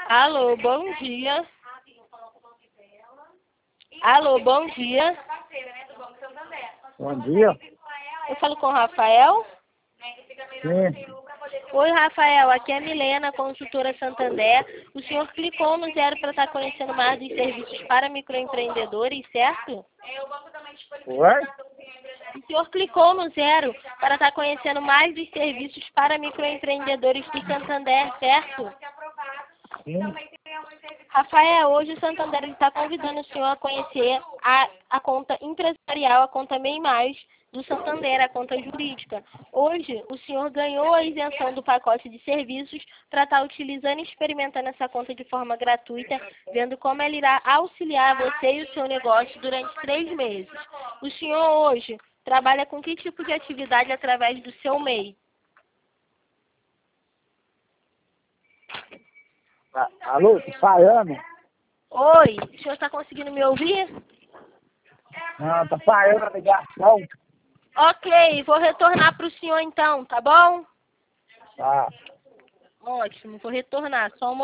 Alô, bom dia. Alô, bom dia. Bom dia. Eu falo com o Rafael? Sim. Oi, Rafael. Aqui é a Milena, consultora Santander. O senhor clicou no 0 para estar conhecendo mais dos serviços para microempreendedores, certo? Oi? O senhor clicou no 0 para estar conhecendo mais dos serviços para microempreendedores do Santander, certo? Sim. Rafael, hoje o Santander está convidando o senhor a conhecer a conta empresarial, a conta MEI+, do Santander, a conta jurídica. Hoje, o senhor ganhou a isenção do pacote de serviços para estar utilizando e experimentando essa conta de forma gratuita, vendo como ela irá auxiliar você e o seu negócio durante 3 meses. O senhor hoje trabalha com que tipo de atividade através do seu MEI? Alô, tô falhando? Oi, o senhor está conseguindo me ouvir? Não, tá falhando a ligação. Ok, vou retornar para o senhor então, tá bom? Tá. Ótimo, vou retornar. Só um